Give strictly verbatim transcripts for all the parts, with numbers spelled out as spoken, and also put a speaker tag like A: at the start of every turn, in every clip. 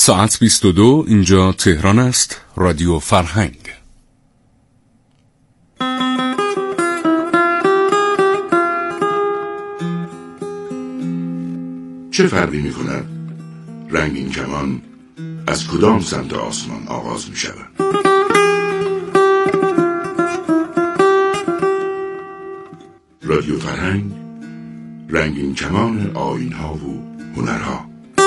A: ساعت بیست و دو، اینجا تهران است. رادیو فرهنگ.
B: چه فرقی می کند رنگین کمان از کدام سمت آسمان آغاز می شود؟ رادیو فرهنگ، رنگین کمان آیین‌ها و هنرها.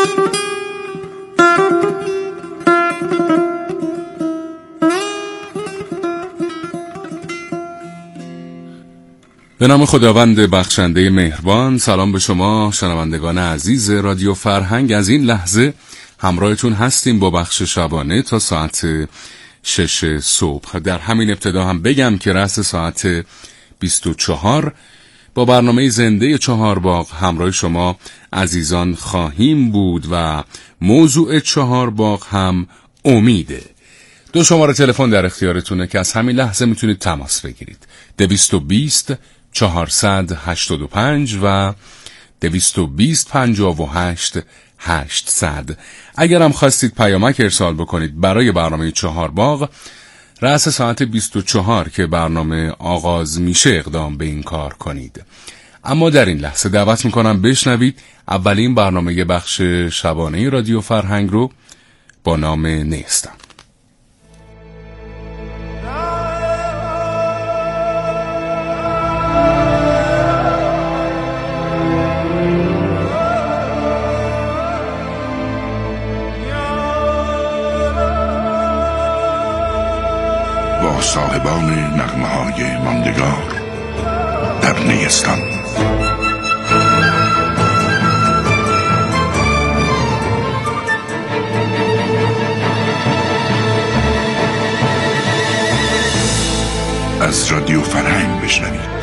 A: به نام خداوند بخشنده مهربان. سلام به شما شنوندگان عزیز رادیو فرهنگ. از این لحظه همراهتون هستیم با بخش شبانه تا ساعت شش صبح. در همین ابتدا هم بگم که رأس ساعت بیست و چهار با برنامه زنده چهارباغ همراه شما عزیزان خواهیم بود و موضوع چهارباغ هم امیده. دو شماره تلفن در اختیارتونه که از همین لحظه میتونید تماس بگیرید: دویست و بیست چهارصد هشتاد و پنج و دویست و بیست پنجاه و هشت هشتصد. اگر هم خواستید پیامک ارسال بکنید برای برنامه چهارباغ، رأس ساعت بیست و چهار که برنامه آغاز میشه اقدام به این کار کنید. اما در این لحظه دعوت میکنم بشنوید اولین برنامه بخش شبانه رادیو فرهنگ رو با نام نیستم.
B: با صاحبان نغمه‌های ماندگار در نیستان. از رادیو فرهنگ بشنوید.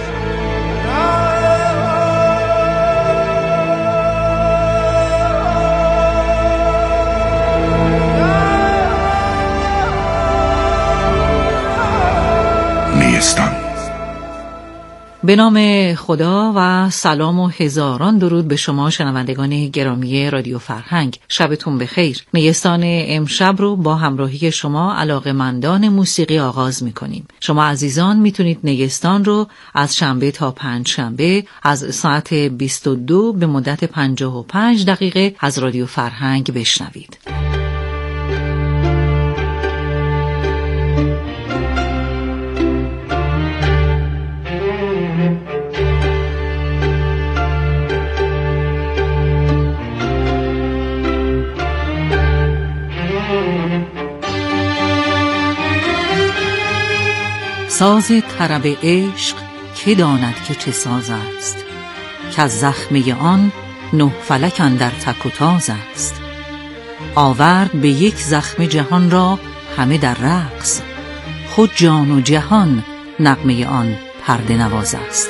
C: به نام خدا و سلام و هزاران درود به شما شنوندگان گرامی رادیو فرهنگ. شبتون بخیر. نیستان امشب رو با همراهی شما علاقه‌مندان موسیقی آغاز می‌کنیم. شما عزیزان میتونید نیستان رو از شنبه تا پنج شنبه از ساعت بیست و دو به مدت پنجاه و پنج دقیقه از رادیو فرهنگ بشنوید. ساز طرب عشق که داند که چه ساز است، که از زخمه آن نه فلک اندر تک و تاز است. آورد به یک زخم جهان را همه در رقص، خود جان و جهان نغمه آن پرده نواز است.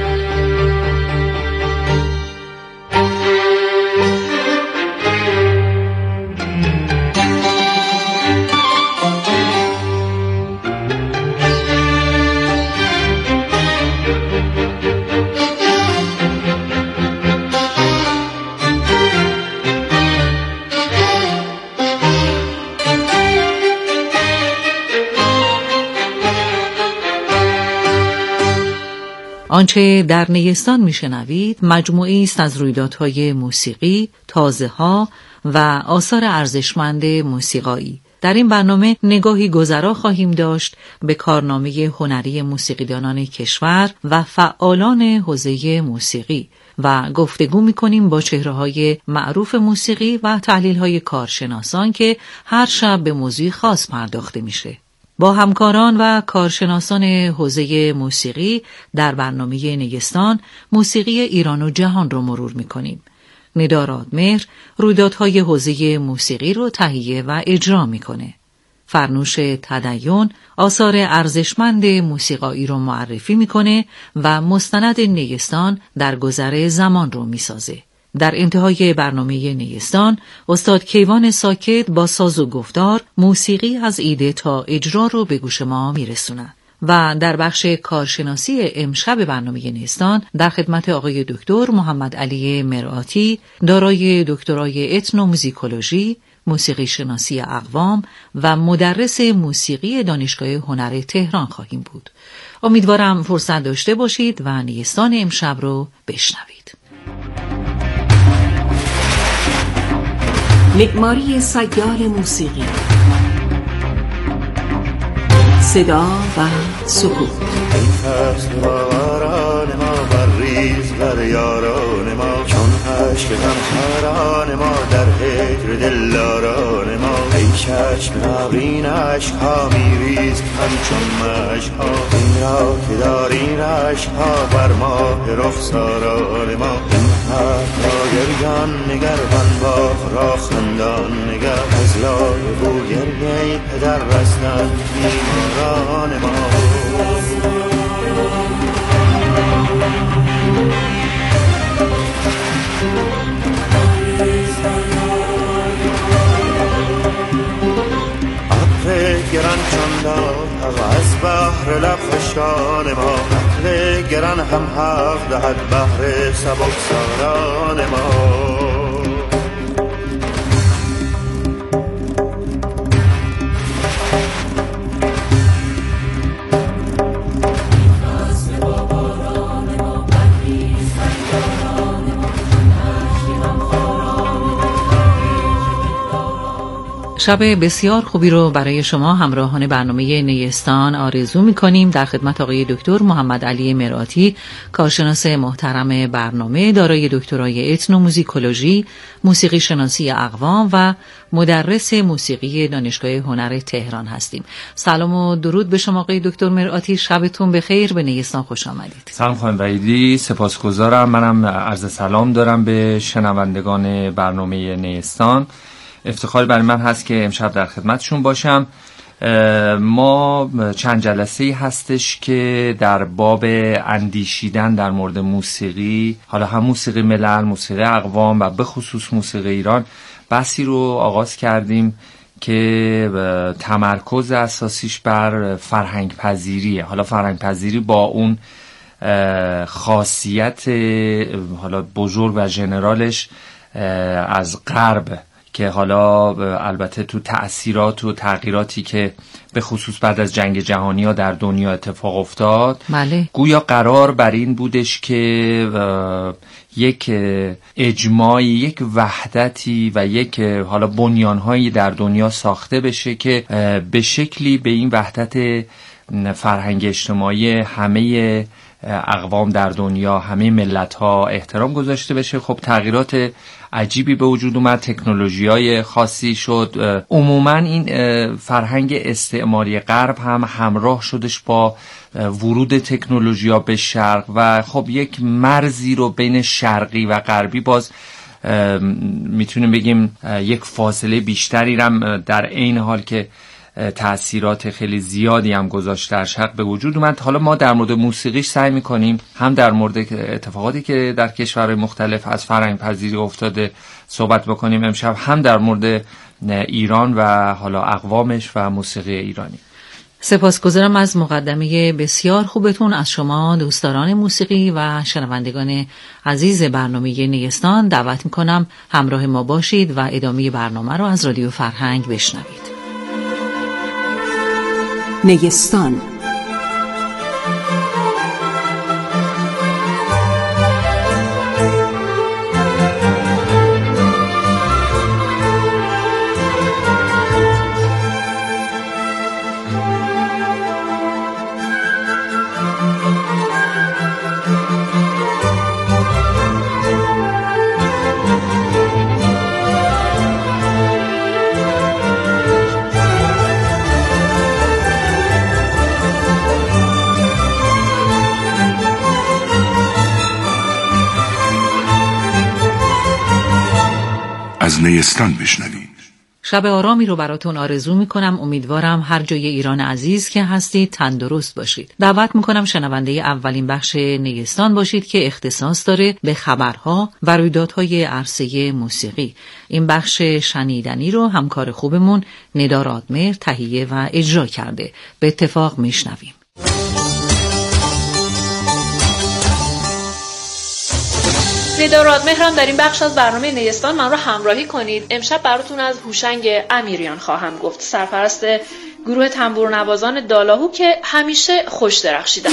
C: آنچه در نیستان میشنوید مجموعی است از رویدادهای موسیقی، تازه‌ها و آثار ارزشمند موسیقایی. در این برنامه نگاهی گذرا خواهیم داشت به کارنامه هنری موسیقیدانان کشور و فعالان حوزه موسیقی و گفتگو می‌کنیم با چهره‌های معروف موسیقی و تحلیل‌های کارشناسان که هر شب به موضوعی خاص پرداخته میشه. با همکاران و کارشناسان حوزه موسیقی در برنامه نیستان موسیقی ایران و جهان رو مرور می‌کنیم. ندا رادمهر رویدادهای حوزه موسیقی رو تهیه و اجرا می‌کنه. فرنوش تدین آثار ارزشمند موسیقایی رو معرفی می‌کنه و مستند نیستان در گذر زمان رو می‌سازه. در انتهای برنامه نیستان استاد کیوان ساکت با ساز و گفتار موسیقی از ایده تا اجرا رو به گوش ما میرسونن. و در بخش کارشناسی امشب برنامه نیستان در خدمت آقای دکتر محمد علی مرآتی دارای دکترای اتنوموزیکولوژی، موسیقی شناسی اقوام و مدرس موسیقی دانشگاه هنر تهران خواهیم بود. امیدوارم فرصت داشته باشید و نیستان امشب رو بشنوید.
D: معماری سیال موسیقی، صدا و سکوت.
E: ای فصل باران ما بریز بر یاران ما، چون عشق غمخواران ما در هجر دلداران ما. ای چشم ابرین اشک‌ها میریز همچون مشک‌ها، این را که داری رشک‌ها بر ماه رخساران ما. این حق را گریان نگر بن باغ را خندان نگر، از لای بو گریه پدر رستن بیماران ما. عقل گران چندان حق از بحر لب خشکان ما، عقل گران هم حق دهد بحر سبکساران ما.
C: شب بسیار خوبی رو برای شما همراهان برنامه نیستان آرزو می‌کنیم. در خدمت آقای دکتر محمد علی مرآتی، کارشناس محترم برنامه، دارای دکترای اتنوموزیکولوژی، موسیقی شناسی اقوام و مدرس موسیقی دانشگاه هنر تهران هستیم. سلام و درود به شما آقای دکتر مرآتی، شبتون بخیر، به نیستان خوش آمدید.
F: سلام خانم وحیدی، سپاسگزارم. منم عرض سلام دارم به شنوندگان برنامه نیستان. افتخار برای من هست که امشب در خدمتشون باشم. ما چند جلسه‌ای هستش که در باب اندیشیدن در مورد موسیقی، حالا هم موسیقی ملل، موسیقی اقوام و به خصوص موسیقی ایران، بحثی رو آغاز کردیم که تمرکز اساسیش بر فرهنگ پذیریه. حالا فرهنگ پذیری با اون خاصیت حالا بزرگ و ژنرالش از غرب، که حالا البته تو تأثیرات و تغییراتی که به خصوص بعد از جنگ جهانی ها در دنیا اتفاق افتاد،
C: بله.
F: گویا قرار بر این بودش که یک اجماعی، یک وحدتی و یک حالا بنیانهایی در دنیا ساخته بشه که به شکلی به این وحدت فرهنگ اجتماعی همه اقوام در دنیا، همه ملت ها احترام گذاشته بشه. خب تغییرات عجیبی به وجود اومد، تکنولوژی‌های خاصی شد. عموما این فرهنگ استعماری غرب هم همراه شدش با ورود تکنولوژی‌ها به شرق و خب یک مرزی رو بین شرقی و غربی باز میتونیم بگیم یک فاصله بیشتری هم در عین حال که تأثیرات خیلی زیادی هم گذاشت در شرق به وجود اومد. حالا ما در مورد موسیقیش سعی میکنیم هم در مورد اتفاقاتی که در کشورهای مختلف از فرهنگ پذیری افتاده صحبت بکنیم امشب، هم در مورد ایران و حالا اقوامش و موسیقی ایرانی.
C: سپاسگزارم از مقدمه بسیار خوبتون. از شما دوستداران موسیقی و شنوندگان عزیز برنامه نیستان دعوت میکنم همراه ما باشید و ادامه برنامه رو از رادیو فرهنگ بشنوید.
D: نیستان.
B: از نیستان بشنوید.
C: شب آرامی رو براتون آرزو میکنم. امیدوارم هر جای ایران عزیز که هستید تندرست باشید. دعوت میکنم شنونده اولین بخش نیستان باشید که اختصاص داره به خبرها و رویدادهای عرصه موسیقی. این بخش شنیدنی رو همکار خوبمون ندا رادمهر تهیه و اجرا کرده. به اتفاق میشنویم.
G: ندا رادمهرم در این بخش از برنامه نیستان من رو همراهی کنید. امشب براتون از هوشنگ امیریان خواهم گفت، سرپرست گروه تنبورنوازان دالاهو که همیشه خوش درخشیدن.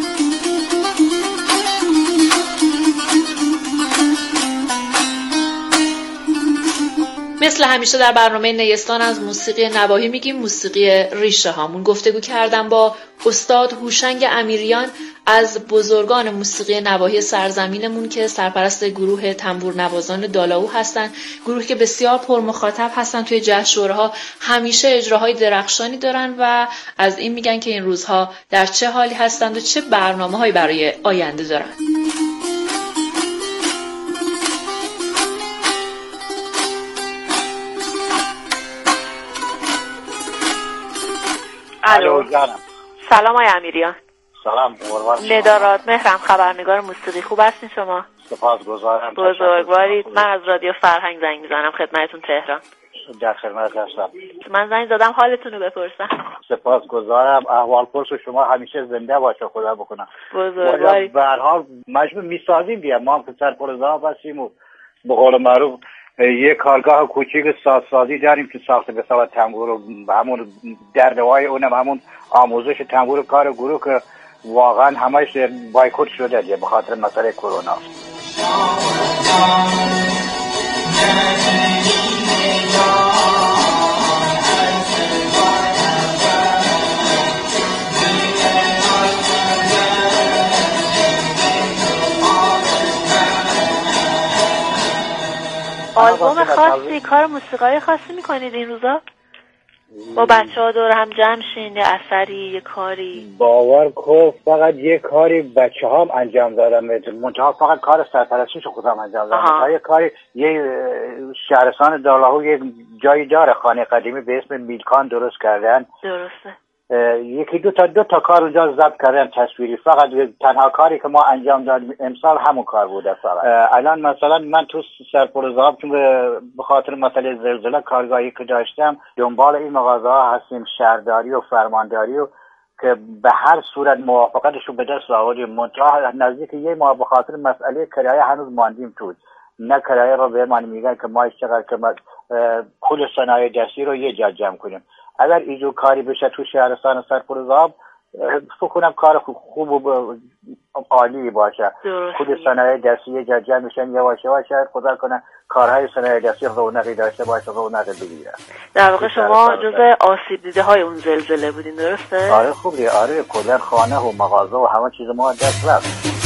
G: مثل همیشه در برنامه نیستان از موسیقی نواحی میگیم موسیقی ریشه هامون. گفتگو کردم با استاد هوشنگ امیریان از بزرگان موسیقی نواحی سرزمینمون که سرپرست گروه تنبورنوازان دالاهو هستن، گروهی که بسیار پرمخاطب هستن، توی جشنواره‌ها همیشه اجراهای درخشانی دارن و از این میگن که این روزها در چه حالی هستند و چه برنامه‌هایی برای آینده دارن. الو
H: جانم.
G: سلام آقای امیریان.
H: سلام قربان.
G: ندا رادمهرم، خبرنگار موسیقی. خوب هستین شما؟
H: سپاسگزارم.
G: بزرگوارید. من از رادیو فرهنگ زنگ میزنم خدمتتون تهران.
H: در خدمت هستم.
G: من زنگ زدم حالتون رو بپرسم.
H: سپاسگزارم. احوال پرس شما همیشه زنده باشه، خدا بکنه.
G: بزرگوارید.
H: به هر حال مجبور میسازیم دیگه، ما هم که سرپرستان هستیم و به قول معروف یه کارگاه کوچیک سازسازی داریم که ساخته به صورت تنبور و همون در نوای اونم همون آموزش تنبور کار گروه که واقعا همش بایکوت شده دیگه به خاطر مسئله کرونا.
G: آلبوم خاصی، کار موسیقایی خاصی میکنید این روزا؟ با بچه ها دور هم جمع شین، یه اثری، یه کاری؟
H: باور کن فقط یه کاری بچه ها هم انجام دادم، منتها فقط کار سرپرستیش خودم انجام دادم. منتها یه کاری، یه شهرستان دالاهو یه جایی داره خانه قدیمی به اسم میلکان درست کردن.
G: درسته.
H: یکی دو تا دو تا کار اونجا ضبط کردن تصویری. فقط تنها کاری که ما انجام دادیم امسال همون کار بوده. فقط الان مثلا من تو سرپرزاب چون به خاطر مسئله زلزله کارگاهی که داشتم دنبال این مغازه ها هستیم، شهرداری و فرمانداری و که به هر صورت موافقتشو به دست آوردیم. منتها نزدیک یه ماه به خاطر مسئله کرایه هنوز ماندیم تو، نه کرایه رو به من میگن که ما چقدر که پول صنایع دستی رو یه جا جمع کنیم. اگر ایجو کاری بشه تو شهرستان سرپرزاب فکر کنم کار خوب و عالی باشه. خود صنایع دستی یه جا جمع میشن یواش یواش شاید خدا کنه کارهای صنایع دستی رونقی داشته باشه، رونق بگیره.
G: در واقع شما جزء آسیب دیده های اون زلزله بودین، درسته؟
H: آره خوبی، آره کلا خانه و مغازه و همه چیز ما دست رفت.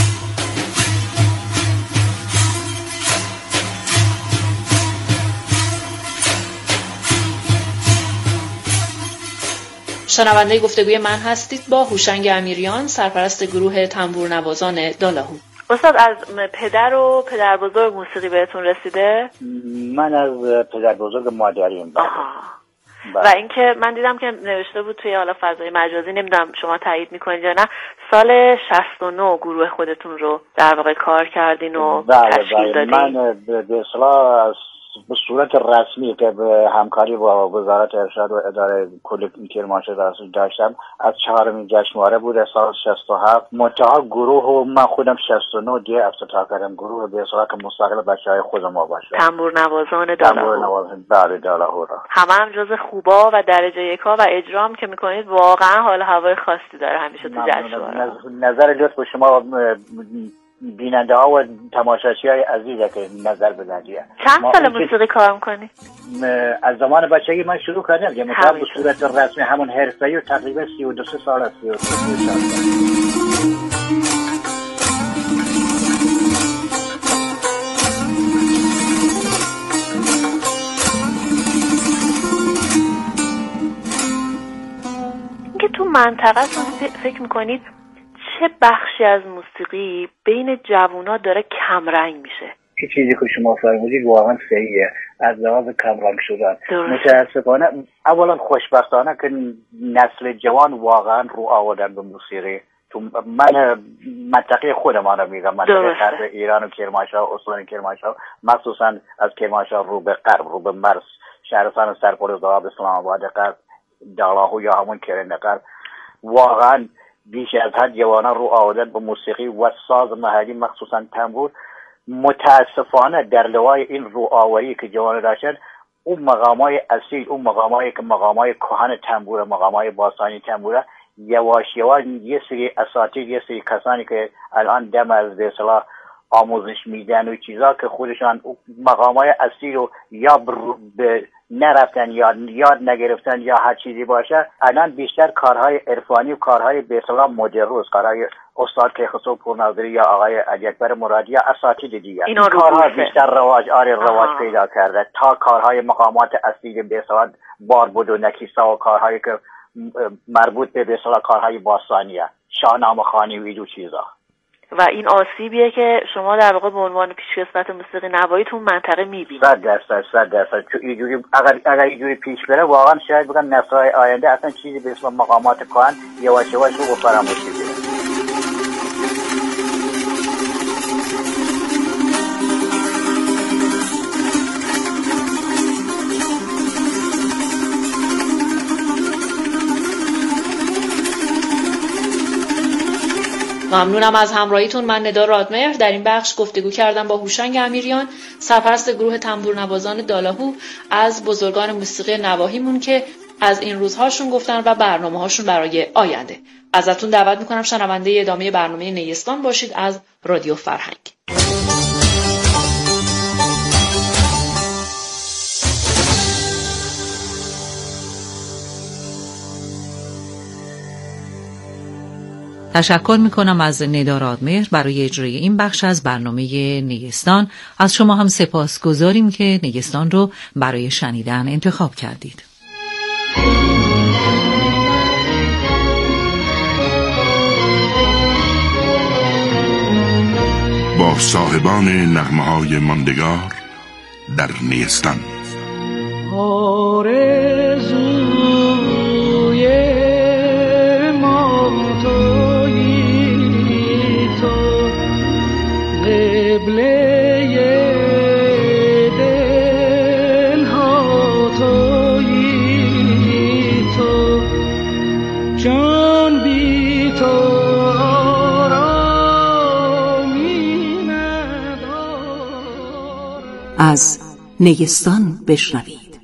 G: شنونده گفتگوی من هستید با هوشنگ امیریان، سرپرست گروه تنبورنوازان دالاهو. استاد از پدر و پدر بزرگ موسیقی بهتون رسیده؟
H: من از پدر بزرگ مادریم.
G: و اینکه من دیدم که نوشته بود توی حالا فضای مجازی، نمیدونم شما تایید میکنید یا نه، سال شصت و نه گروه خودتون رو در واقع کار کردین و تشکیل دادین.
H: من به اصطلاح به صورت رسمی که به همکاری با وزارت ارشاد و اداره کل کرمانشاه داشتم از چهارمین جشنواره بود سال شصت و هفت. منتها گروه و من خودم شصت و نه دیگه افتتاح کردم، گروه به اصطلاح که مستقل بچهای خود ما باشه،
G: تنبورنوازان دالاهو.
H: تنبورنوازان بله دالاهو را
G: همه هم جز خوبا و درجه یکا و اجرام که میکنید واقعا حال هوای خاصی داره همیشه تو جشنواره.
H: نظر لطف شما بیننده ها و تماشاچی های عزیزه که نظر بدن.
G: چند سال موسیقی کار میکنی؟
H: از زمان بچگی من شروع کردم که مثلا به صورت رسمی همون حرفه‌ای و تقریبا سی و دو سال است. سی و دو سال
G: که تو منطقه فکر میکنید چه بخشی از موسیقی بین جوونا داره کمرنگ میشه؟
H: که چیزی که شما فرمودید واقعا صحیحه، از لحاظ کمرنگ شدن. متاسفانه اولا خوشبختانه که نسل جوان واقعا رو آوردن به موسیقی. تو من منطقه خودمان رو میگم، منطقه غرب ایران و کرمانشاه، استان کرمانشاه، مخصوصا از کرمانشاه رو به غرب، رو به مرز، شهرستان سرپرزاب، اسلام آباد غرب، دالاهو یا همون کرند غرب، واقعا بیش از حد جوانان رو آوردن به موسیقی و ساز محلی مخصوصا تنبور. متاسفانه در لوای این روآوری که جوان داشتن، اون مقامای اصیل، اون مقامایی که مقامای کهن تنبوره، مقامای باستانی تنبوره، یواش یواش یه سری اساتید، یه سری کسانی که الان دم از به اصطلاح آموزش میدن و چیزا که خودشان مقامای اصیل رو یا به نرفتن یا یاد نگرفتن یا هر چیزی باشه، الان بیشتر کارهای عرفانی و کارهای به اصطلاح مدرس، کارهای استاد کیخسرو پورناظری یا آقای علی اکبر مرادی یا اساتید دیگر، این کارها بیشتر رواج آره رواج آه. پیدا کرده تا کارهای مقامات اصیل به اصطلاح باربود و نکیسا و کارهایی که مربوط به به اصطلاح کارهای باستانیه، شاهنامه خوانی و اینو چیزا.
G: و این آسیبیه که شما در واقع به عنوان پیشکسوت موسیقی نوایی تو منطقه می‌بینید.
H: صد درصد صد درصد چون اینجوری اگر اگر اینجوری پیش بره واقعا شاید بگم نسل‌های آینده اصلا چیزی به اسم مقامات کهن یواش یواش رو فراموش می‌کنه.
G: ممنونم از همراهیتون. من ندا رادمهر در این بخش گفتگو کردم با هوشنگ امیریان، سرپرست گروه تنبورنوازان دالاهو، از بزرگان موسیقی نواحیمون که از این روزهاشون گفتن و برنامه‌هاشون برای آینده. ازتون دعوت میکنم شنونده ادامه برنامه نیستان باشید از رادیو فرهنگ.
C: تشکر میکنم از ندا رادمهر برای اجرای این بخش از برنامه نیستان. از شما هم سپاسگزاریم که نیستان رو برای شنیدن انتخاب کردید.
B: با صاحبان نغمه‌های ماندگار در نیستان.
D: از نیستان بشنوید.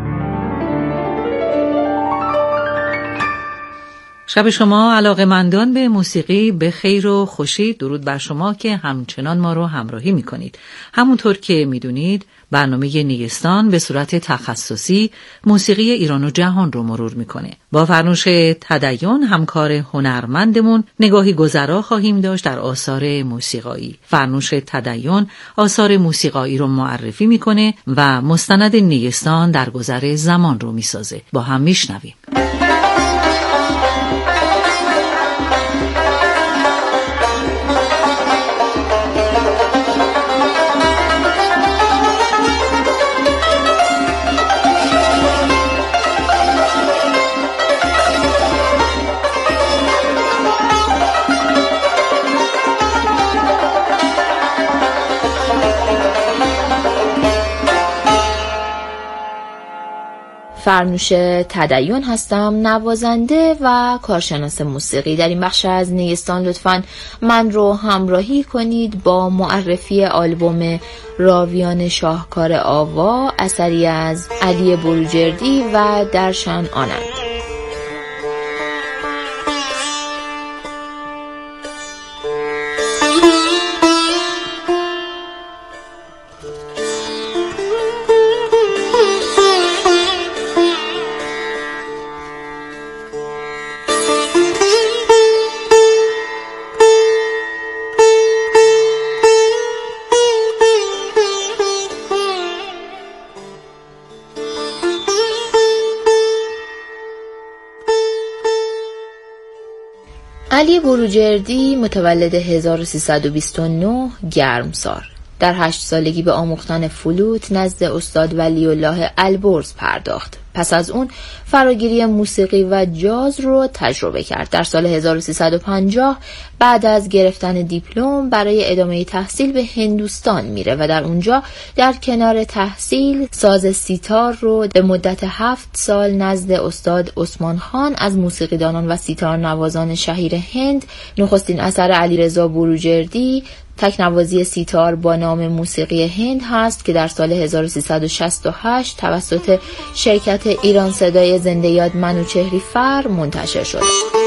C: شب شما علاقه‌مندان به موسیقی به خیر و خوشی. درود بر شما که همچنان ما رو همراهی می‌کنید. همونطور که می‌دونید برنامه نیستان به صورت تخصصی موسیقی ایران و جهان رو مرور می‌کنه. با فرنوش تدین همکار هنرمندمون نگاهی گذرا خواهیم داشت در آثار موسیقایی. فرنوش تدین آثار موسیقایی رو معرفی می‌کنه و مستند نیستان در گذر زمان رو می‌سازه. با هم می‌شنویم.
I: فرنوش تدین هستم، نوازنده و کارشناس موسیقی. در این بخش از نیستان لطفاً من رو همراهی کنید با معرفی آلبوم راویان شاهکار آوا، اثری از علی بروجردی و درشن آنند. علی بروجردی متولد هزار و سیصد و بیست و نه گرمسار. در هشت سالگی به آموختن فلوت نزد استاد ولی الله البرز پرداخت. پس از اون فراگیری موسیقی و جاز رو تجربه کرد. در سال هزار و سیصد و پنجاه بعد از گرفتن دیپلم برای ادامه تحصیل به هندوستان میره و در اونجا در کنار تحصیل ساز سیتار رو به مدت هفت سال نزد استاد عثمان خان از موسیقیدانان و سیتار نوازان شهیر هند، نخستین اثر علیرضا بروجردی تکنوازی سیتار با نام موسیقی هند هست که در سال هزار و سیصد و شصت و هشت توسط شرکت ایران صدای زنده یاد منوچهری فر منتشر شد.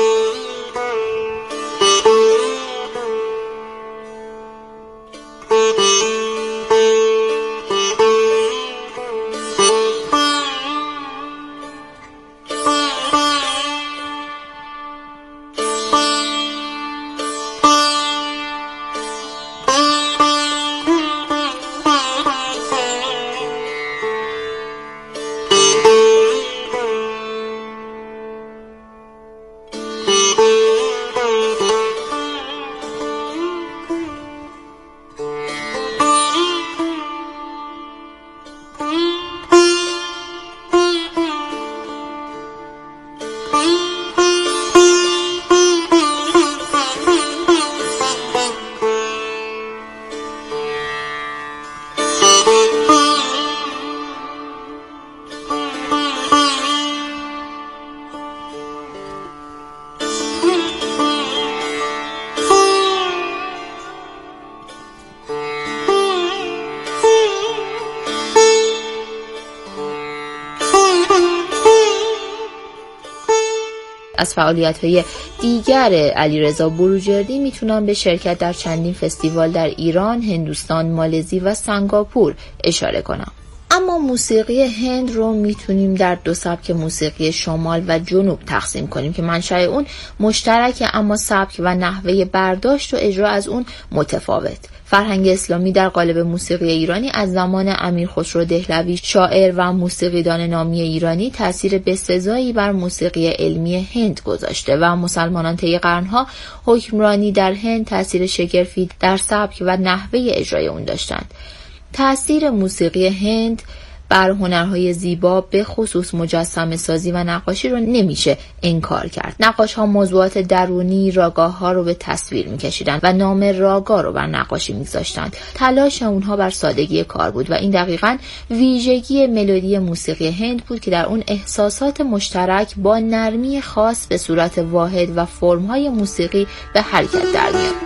I: از فعالیت‌های دیگر علیرضا بروجردی میتونم به شرکت در چندین فستیوال در ایران، هندوستان، مالزی و سنگاپور اشاره کنم. اما موسیقی هند رو میتونیم در دو سبک موسیقی شمال و جنوب تقسیم کنیم که منشأ اون مشترکه، اما سبک و نحوه برداشت و اجرا از اون متفاوت. فرهنگ اسلامی در قالب موسیقی ایرانی از زمان امیر خسرو دهلوی شاعر و موسیقیدان نامی ایرانی تأثیر بسزایی بر موسیقی علمی هند گذاشته و مسلمانان طی قرنها حکمرانی در هند تأثیر شگرفی در سبک و نحوه اجرای اون داشتند. تأثیر موسیقی هند بر هنرهای زیبا به خصوص مجسمه سازی و نقاشی رو نمیشه انکار کرد. نقاش ها موضوعات درونی راگاه ها رو به تصویر میکشیدن و نام راگا رو بر نقاشی میگذاشتند. تلاش اونها بر سادگی کار بود و این دقیقاً ویژگی ملودی موسیقی هند بود که در اون احساسات مشترک با نرمی خاص به صورت واحد و فرم‌های موسیقی به حرکت در میاد.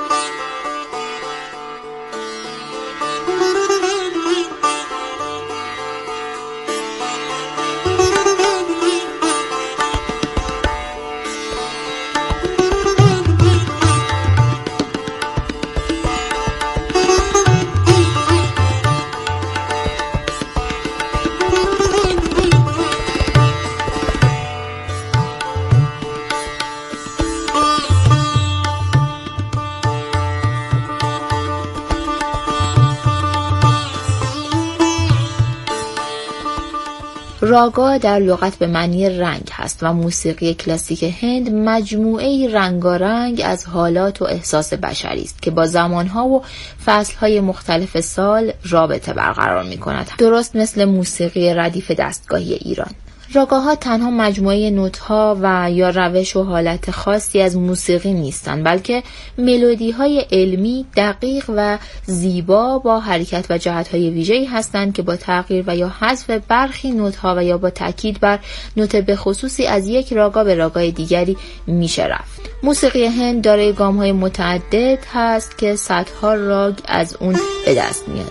I: راگا در لغت به معنی رنگ هست و موسیقی کلاسیک هند مجموعه رنگارنگ از حالات و احساس بشری است که با زمانها و فصلهای مختلف سال رابطه برقرار می کند، درست مثل موسیقی ردیف دستگاهی ایران. راگاها تنها مجموعه نوت‌ها و یا روش و حالت خاصی از موسیقی نیستند، بلکه ملودی‌های علمی دقیق و زیبا با حرکت و جهت‌های ویژه‌ای هستند که با تغییر و یا حذف برخی نوت‌ها و یا با تاکید بر نوت به خصوصی از یک راگا به راگای دیگری میشه رفت. موسیقی هند دارای گام‌های متعدد هست که صدها راگ از اون به دست میاد.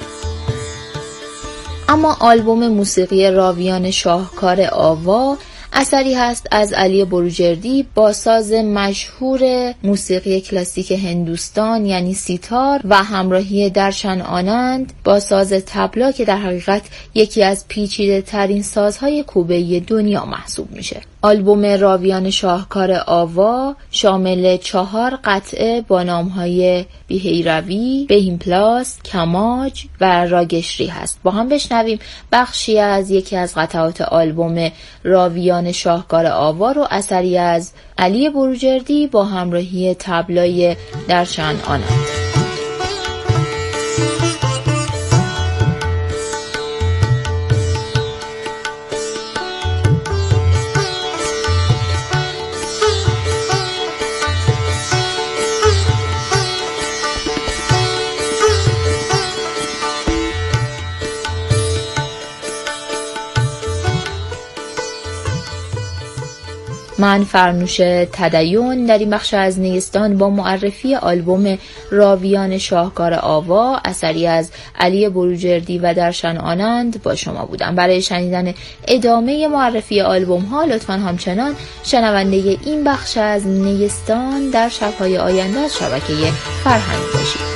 I: اما آلبوم موسیقی راویان شاهکار آوا اثری هست از علی بروجردی با ساز مشهور موسیقی کلاسیک هندوستان یعنی سیتار و همراهی درشن آنند با ساز طبلا که در حقیقت یکی از پیچیده ترین سازهای کوبه‌ای دنیا محسوب میشه. آلبوم راویان شاهکار آوا شامل چهار قطعه با نامهای بیهیروی، بهیمپلاس، کماج و راگشری هست. با هم بشنویم بخشی از یکی از قطعات آلبوم راویان شاهکار آوا رو، اثری از علی بروجردی با همراهی طبلای درشن آنند. من فرنوش تدین در این بخش از نیستان با معرفی آلبوم راویان شاهکار آوا اثری از علی بروجردی و درشن آنند با شما بودم. برای شنیدن ادامه معرفی آلبوم ها لطفاً همچنان شنونده این بخش از نیستان در شب‌های آینده از شبکه فرهنگ باشید.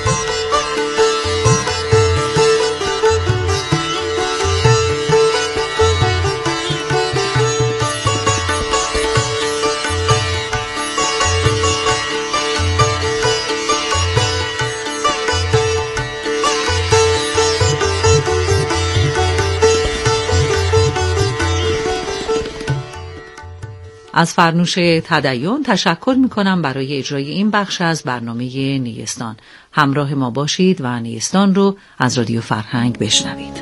C: از فرنوش تدین تشکر میکنم برای اجرای این بخش از برنامه نیستان. همراه ما باشید و نیستان رو از رادیو فرهنگ بشنوید.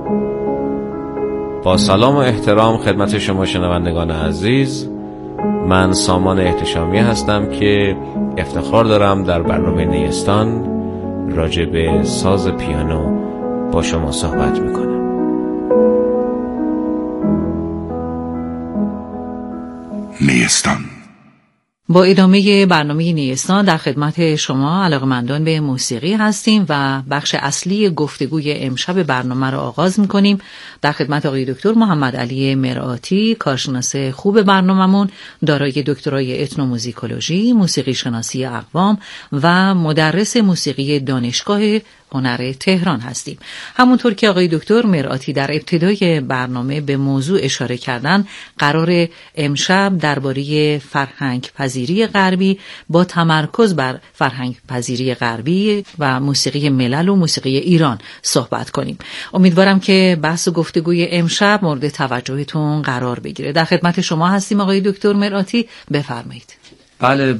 J: با سلام و احترام خدمت شما شنوندگان عزیز، من سامان احتشامی هستم که افتخار دارم در برنامه نیستان راجع به ساز پیانو با شما صحبت میکنم.
B: نیستان.
C: با ادامه برنامه نیستان در خدمت شما علاقه‌مندان به موسیقی هستیم و بخش اصلی گفتگوی امشب برنامه را آغاز می‌کنیم. در خدمت آقای دکتر محمد علی مرآتی، کارشناس خوب برنامه‌مون، دارای دکترای اتنوموزیکولوژی، موسیقی شناسی اقوام و مدرس موسیقی دانشگاه هنر تهران هستیم. همونطور که آقای دکتر مرآتی در ابتدای برنامه به موضوع اشاره کردن، قرار امشب درباره فرهنگ پذیری غربی با تمرکز بر فرهنگ پذیری غربی و موسیقی ملل و موسیقی ایران صحبت کنیم. امیدوارم که بحث و گفتگوی امشب مورد توجهتون قرار بگیره. در خدمت شما هستیم آقای دکتر مرآتی، بفرمایید.
F: بله،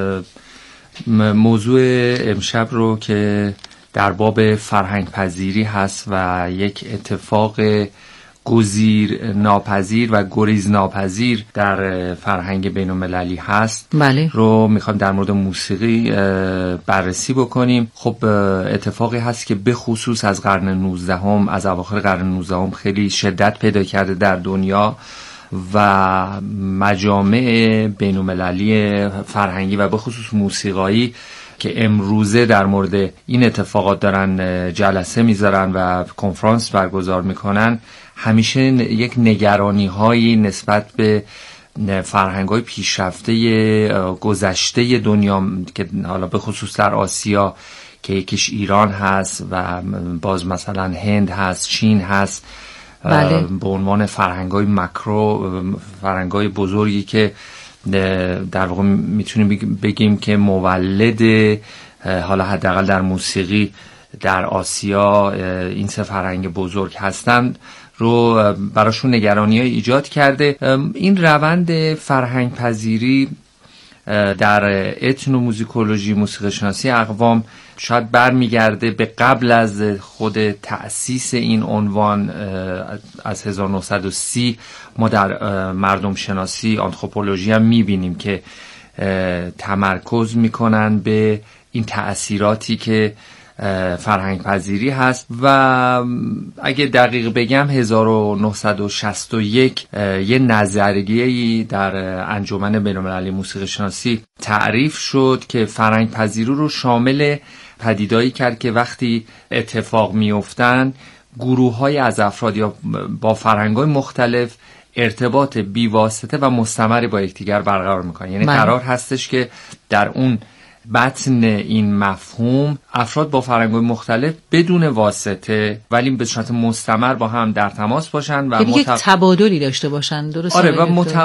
F: موضوع امشب رو که در باب فرهنگ پذیری هست و یک اتفاق گزیر ناپذیر و گریز ناپذیر در فرهنگ بین المللی هست،
C: بله،
F: رو میخوام در مورد موسیقی بررسی بکنیم. خب اتفاقی هست که به خصوص از قرن نوزدهم، از اواخر قرن نوزدهم خیلی شدت پیدا کرده در دنیا و مجامع بین المللی فرهنگی و به خصوص موسیقایی که امروزه در مورد این اتفاقات دارن جلسه میذارن و کنفرانس برگزار میکنن، همیشه یک نگرانی هایی نسبت به فرهنگ های پیشرفته گذشته دنیا که حالا به خصوص در آسیا که یکیش ایران هست و باز مثلا هند هست، چین هست،
C: بله،
F: به عنوان فرهنگ های مکرو، فرهنگ های بزرگی که در واقع میتونیم بگیم که مولد حالا حداقل در موسیقی در آسیا این سه فرهنگ بزرگ هستند رو براشون نگرانی های ایجاد کرده. این روند فرهنگ پذیری در اتنوموزیکولوژی، موسیقی شناسی اقوام، شاید برمیگرده به قبل از خود تأسیس این عنوان. از هزار و نهصد و سی ما در مردم شناسی، آنتروپولوژی هم میبینیم که تمرکز میکنن به این تأثیراتی که فرهنگ پذیری هست و اگه دقیق بگم هزار و نهصد و شصت و یک یه نظریه‌ای در انجمن بین‌المللی موسیقی شناسی تعریف شد که فرهنگ پذیری رو شامل پدیدایی کرد که وقتی اتفاق میافتن گروه‌های از افراد یا با فرهنگ‌های مختلف ارتباط بیواسطه و مستمری با یکدیگر برقرار میکنن. یعنی قرار هستش که در اون بطن این مفهوم افراد با فرهنگ‌های مختلف بدون واسطه ولی به صورت مستمر با هم در تماس باشن و
C: یعنی مت... یک تبادلی داشته باشن. درسته؟
F: آره و مت...